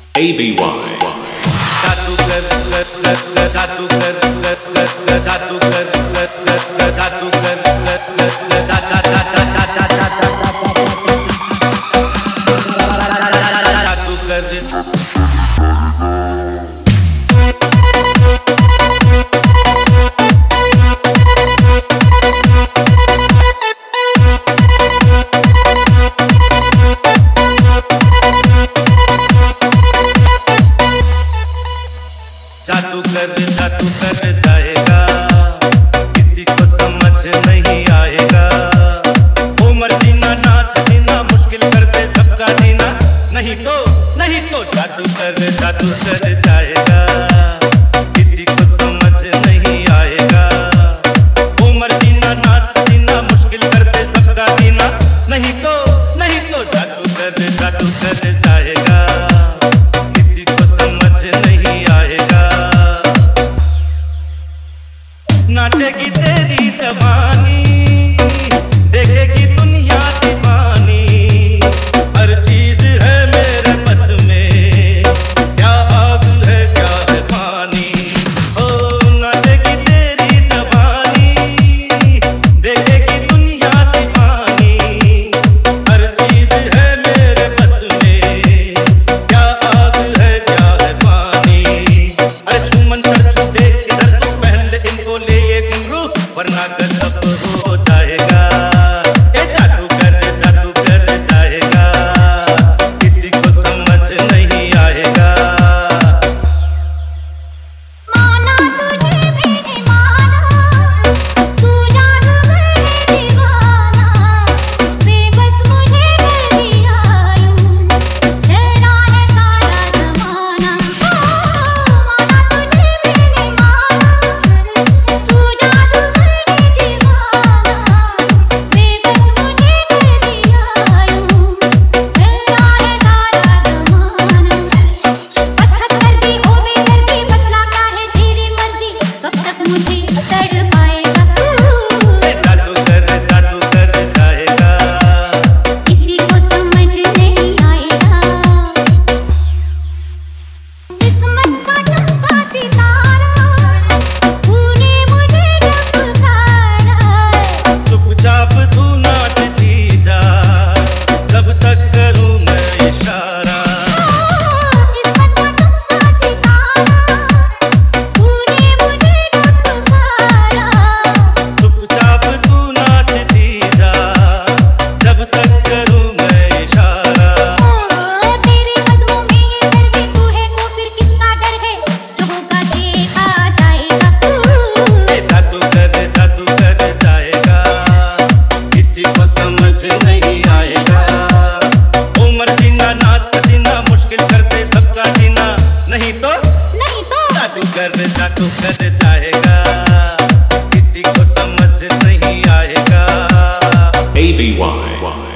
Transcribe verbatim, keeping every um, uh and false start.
A B Y जादू कर कर कर जादू कर कर कर जादू कर कर कर जादू कर कर कर जा जा जा जा जा जा जा जादू कर जादू कर जादू कर जाएगा, किसी को समझ नहीं आएगा। उम्र जीना नाच जीना मुश्किल कर दे सबका जीना, नहीं तो नहीं तो जादू कर जादू कर जाएगा, किसी को समझ नहीं आएगा। उम्र जीना नाच जीना मुश्किल कर दे सबका जीना, नहीं तो नहीं तो जादू कर जादू कर जाएगा, किसी को समझ नहीं आएगा। नाचेगी तेरी जवानी, देखेगी दुनिया दीवानी, हर चीज है मेरे बस में, क्या आग है क्या है पानी। ओ नाचेगी तेरी जवानी, देखेगी दुनिया दीवानी, हर चीज है मेरे बस में, क्या आग है क्या है पानी। अरे सुमन सर छूटे इधर तो पहले इनको ले वरना गजब हो जाएगा। ए जादू कर जादू कर जाएगा, किसी को समझ नहीं आएगा। माना तुझे मैंने माना, तू जादू कर दीवाना, बेबस मुझे कर दिया यूं, चला है सारा जमाना। माना तुझे मैंने माना, तू जादू नहीं आएगा। उम्र जीना नाच जीना मुश्किल कर दे सबका जीना, नहीं तो नहीं तो जादू कर जादू कर जाएगा, किसी को समझ नहीं आएगा। A B Y